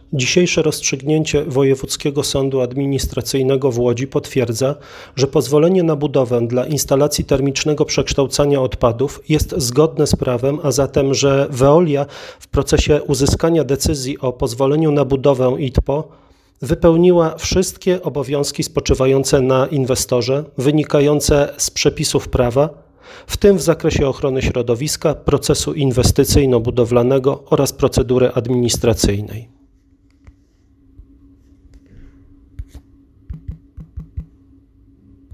Dzisiejsze rozstrzygnięcie Wojewódzkiego Sądu Administracyjnego w Łodzi potwierdza, że pozwolenie na budowę dla instalacji termicznego przekształcania odpadów jest zgodne z prawem, a zatem, że Veolia w procesie uzyskania decyzji o pozwoleniu na budowę ITPO wypełniła wszystkie obowiązki spoczywające na inwestorze, wynikające z przepisów prawa, w tym w zakresie ochrony środowiska, procesu inwestycyjno-budowlanego oraz procedury administracyjnej.